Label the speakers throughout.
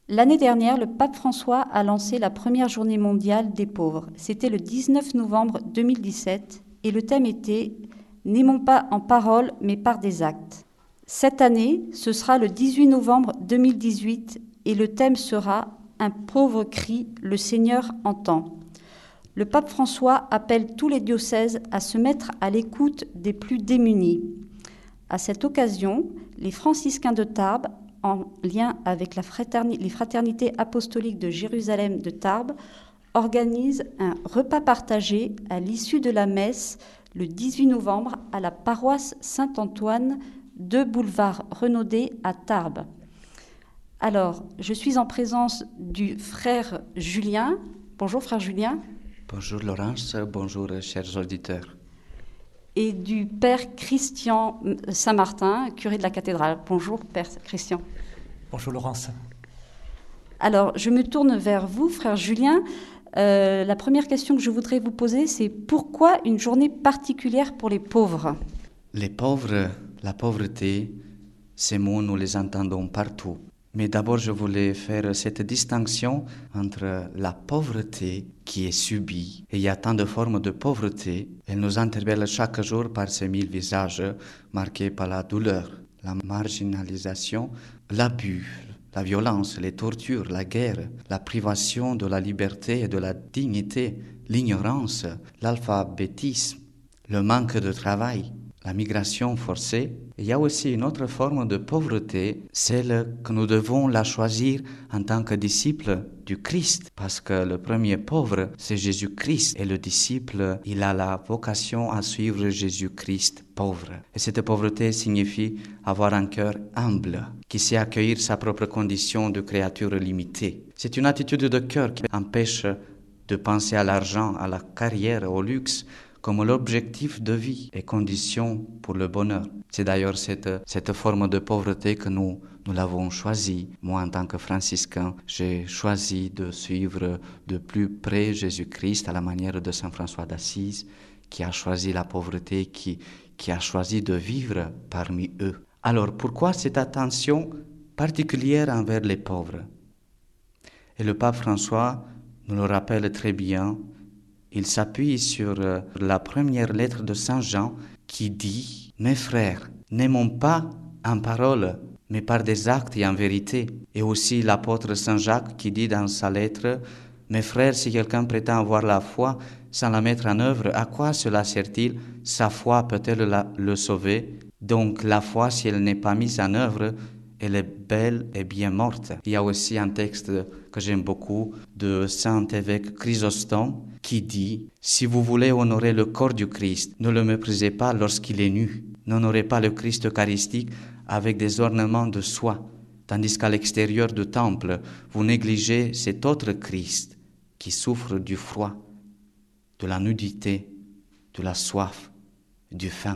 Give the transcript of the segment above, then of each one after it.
Speaker 1: L'année dernière, le pape François a lancé la première journée mondiale des pauvres. C'était le 19 novembre 2017 et le thème était « N'aimons pas en parole, mais par des actes ». Cette année, ce sera le 18 novembre 2018 et le thème sera « Un pauvre crie, le Seigneur entend ». Le pape François appelle tous les diocèses à se mettre à l'écoute des plus démunis. À cette occasion, les franciscains de Tarbes, en lien avec les fraternités apostoliques de Jérusalem de Tarbes, organisent un repas partagé à l'issue de la messe le 18 novembre à la paroisse Saint-Antoine de boulevard Renaudet à Tarbes. Alors, je suis en présence du frère Julien. Bonjour frère Julien.
Speaker 2: Bonjour Laurence, bonjour chers auditeurs.
Speaker 1: Et du père Christian Saint-Martin, curé de la cathédrale. Bonjour père Christian.
Speaker 3: Bonjour Laurence.
Speaker 1: Alors, je me tourne vers vous, frère Julien. La première question que je voudrais vous poser, c'est pourquoi une journée particulière pour les pauvres ?
Speaker 2: Les pauvres, la pauvreté, ces mots, nous les entendons partout. Mais d'abord, je voulais faire cette distinction entre la pauvreté qui est subie, et il y a tant de formes de pauvreté, elle nous interpelle chaque jour par ces 1000 visages marqués par la douleur, la marginalisation, l'abus, la violence, les tortures, la guerre, la privation de la liberté et de la dignité, l'ignorance, l'alphabétisme, le manque de travail, la migration forcée. Il y a aussi une autre forme de pauvreté, celle que nous devons la choisir en tant que disciples du Christ, parce que le premier pauvre, c'est Jésus-Christ, et le disciple, il a la vocation à suivre Jésus-Christ pauvre. Et cette pauvreté signifie avoir un cœur humble, qui sait accueillir sa propre condition de créature limitée. C'est une attitude de cœur qui empêche de penser à l'argent, à la carrière, au luxe, comme l'objectif de vie et condition pour le bonheur. C'est d'ailleurs cette forme de pauvreté que nous l'avons choisie. Moi, en tant que franciscain, j'ai choisi de suivre de plus près Jésus-Christ à la manière de Saint François d'Assise, qui a choisi la pauvreté, qui a choisi de vivre parmi eux. Alors, pourquoi cette attention particulière envers les pauvres ? Et le pape François nous le rappelle très bien. Il s'appuie sur la première lettre de Saint Jean qui dit « Mes frères, n'aimons pas en parole, mais par des actes et en vérité. » Et aussi l'apôtre Saint Jacques qui dit dans sa lettre « Mes frères, si quelqu'un prétend avoir la foi sans la mettre en œuvre, à quoi cela sert-il ? Sa foi peut-elle le sauver ? Donc la foi, si elle n'est pas mise en œuvre, elle est belle et bien morte. » Il y a aussi un texte que j'aime beaucoup de Saint évêque Chrysostome qui dit « Si vous voulez honorer le corps du Christ, ne le méprisez pas lorsqu'il est nu. N'honorez pas le Christ eucharistique avec des ornements de soie, tandis qu'à l'extérieur du temple, vous négligez cet autre Christ qui souffre du froid, de la nudité, de la soif, du faim. »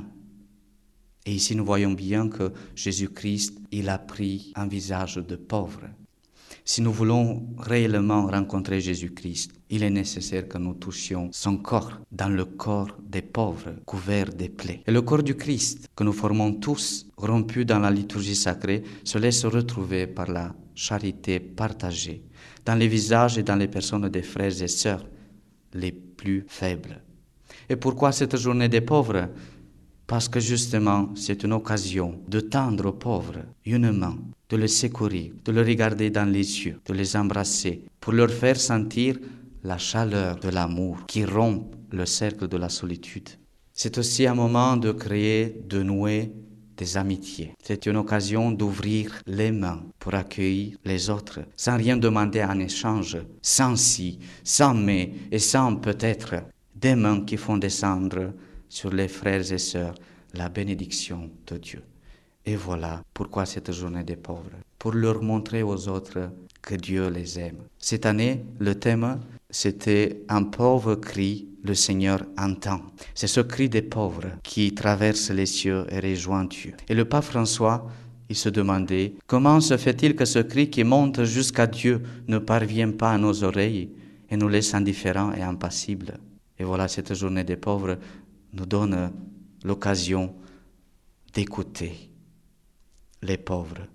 Speaker 2: Et ici, nous voyons bien que Jésus-Christ, il a pris un visage de pauvre. Si nous voulons réellement rencontrer Jésus-Christ, il est nécessaire que nous touchions son corps, dans le corps des pauvres, couverts des plaies. Et le corps du Christ, que nous formons tous, rompus dans la liturgie sacrée, se laisse retrouver par la charité partagée, dans les visages et dans les personnes des frères et sœurs les plus faibles. Et pourquoi cette journée des pauvres ? Parce que justement, c'est une occasion de tendre aux pauvres une main, de les secourir, de les regarder dans les yeux, de les embrasser, pour leur faire sentir la chaleur de l'amour qui rompt le cercle de la solitude. C'est aussi un moment de créer, de nouer des amitiés. C'est une occasion d'ouvrir les mains pour accueillir les autres, sans rien demander en échange, sans si, sans mais et sans peut-être, des mains qui font descendre sur les frères et sœurs la bénédiction de Dieu. Et voilà pourquoi cette journée des pauvres, pour leur montrer aux autres que Dieu les aime. Cette année, le thème, c'était « Un pauvre cri, le Seigneur entend ». C'est ce cri des pauvres qui traverse les cieux et rejoint Dieu. Et le pape François, il se demandait « Comment se fait-il que ce cri qui monte jusqu'à Dieu ne parvient pas à nos oreilles et nous laisse indifférents et impassibles ?» Et voilà, cette journée des pauvres nous donne l'occasion d'écouter les pauvres,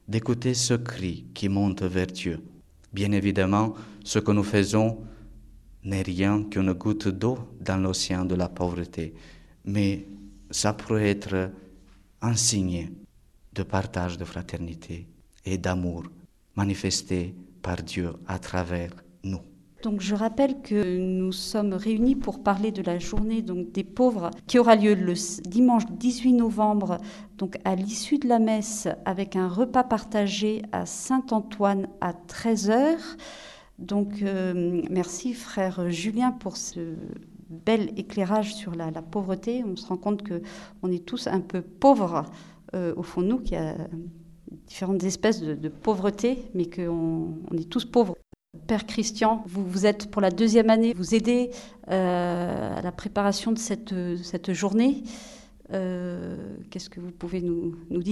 Speaker 2: d'écouter ce cri qui monte vers Dieu. Bien évidemment, ce que nous faisons n'est rien qu'une goutte d'eau dans l'océan de la pauvreté, mais ça pourrait être un signe de partage, de fraternité et d'amour manifesté par Dieu à travers nous.
Speaker 1: Donc je rappelle que nous sommes réunis pour parler de la journée donc, des pauvres qui aura lieu le dimanche 18 novembre donc à l'issue de la messe avec un repas partagé à Saint-Antoine à 13h. Donc merci frère Julien pour ce bel éclairage sur la pauvreté. On se rend compte qu'on est tous un peu pauvres au fond de nous, qu'il y a différentes espèces de pauvreté, mais qu'on est tous pauvres. Père Christian, vous êtes pour la 2e année, vous aidez à la préparation de cette journée. Qu'est-ce que vous pouvez nous dire ?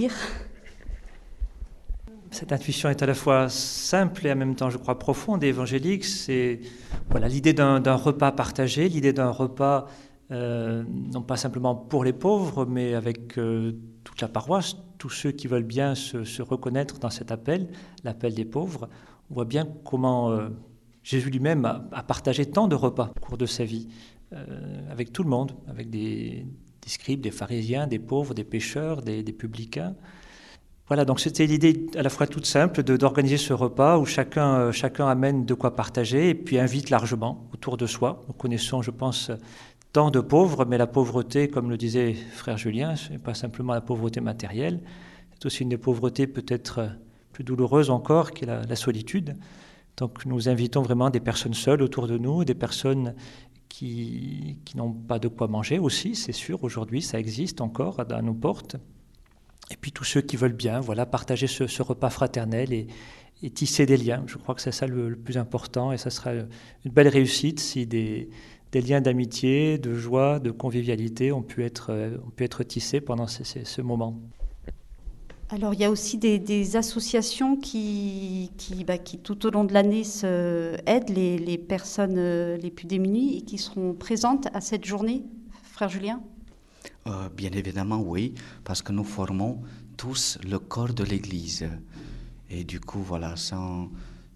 Speaker 3: Cette intuition est à la fois simple et en même temps, je crois, profonde et évangélique. C'est l'idée d'un repas partagé, l'idée d'un repas non pas simplement pour les pauvres, mais avec toute la paroisse, tous ceux qui veulent bien se reconnaître dans cet appel, l'appel des pauvres. On voit bien comment Jésus lui-même a partagé tant de repas au cours de sa vie, avec tout le monde, avec des scribes, des pharisiens, des pauvres, des pécheurs, des publicains. Voilà, donc c'était l'idée à la fois toute simple d'organiser ce repas où chacun amène de quoi partager et puis invite largement autour de soi. Nous connaissons, je pense, tant de pauvres, mais la pauvreté, comme le disait frère Julien, ce n'est pas simplement la pauvreté matérielle, c'est aussi une des pauvretés peut-être plus douloureuse encore, qui est la solitude. Donc nous invitons vraiment des personnes seules autour de nous, des personnes qui n'ont pas de quoi manger aussi, c'est sûr, aujourd'hui ça existe encore à nos portes. Et puis tous ceux qui veulent bien, partager ce repas fraternel et tisser des liens. Je crois que c'est ça le plus important et ça sera une belle réussite si des liens d'amitié, de joie, de convivialité ont pu être tissés pendant ce moment.
Speaker 1: Alors il y a aussi des associations qui tout au long de l'année aident les personnes les plus démunies et qui seront présentes à cette journée, frère Julien ?
Speaker 2: Bien évidemment, oui, parce que nous formons tous le corps de l'Église. Et du coup, sans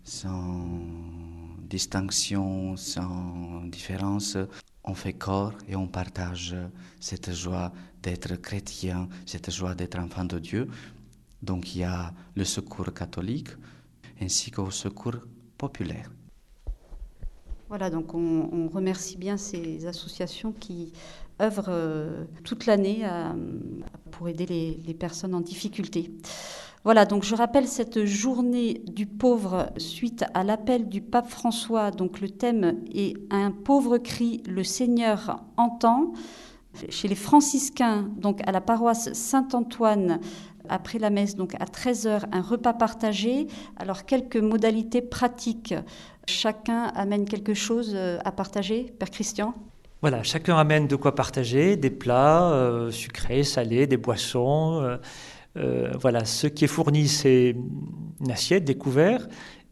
Speaker 2: distinction, sans différence, on fait corps et on partage cette joie d'être chrétien, cette joie d'être enfant de Dieu. Donc il y a le secours catholique ainsi qu'au secours populaire.
Speaker 1: Voilà, donc on remercie bien ces associations qui œuvrent toute l'année pour aider les personnes en difficulté. Voilà, donc je rappelle cette journée du pauvre suite à l'appel du pape François. Donc le thème est « Un pauvre cri, le Seigneur entend ». Chez les franciscains, donc à la paroisse Saint-Antoine, après la messe, donc à 13h, un repas partagé. Alors, quelques modalités pratiques. Chacun amène quelque chose à partager, Père Christian ?
Speaker 3: Voilà, chacun amène de quoi partager, des plats sucrés, salés, des boissons. Ce qui est fourni, c'est une assiette, des couverts.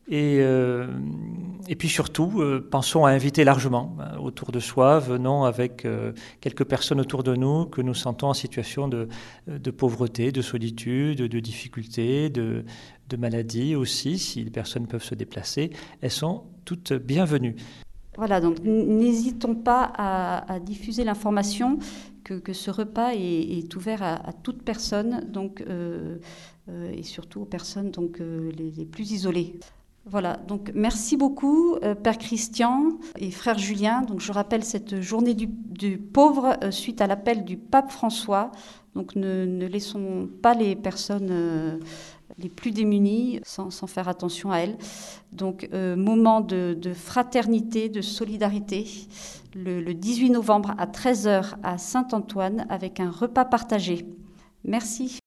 Speaker 3: Et puis surtout, pensons à inviter largement autour de soi, venons avec quelques personnes autour de nous que nous sentons en situation de pauvreté, de solitude, de difficulté, de maladie aussi, si les personnes peuvent se déplacer. Elles sont toutes bienvenues.
Speaker 1: Voilà, donc n'hésitons pas à diffuser l'information que ce repas est ouvert à toute personne, donc, et surtout aux personnes donc, les plus isolées. Voilà, donc merci beaucoup Père Christian et Frère Julien. Donc je rappelle cette journée du pauvre suite à l'appel du pape François. Donc ne laissons pas les personnes les plus démunies sans faire attention à elles. Donc moment de fraternité, de solidarité, le 18 novembre à 13h à Saint-Antoine avec un repas partagé. Merci.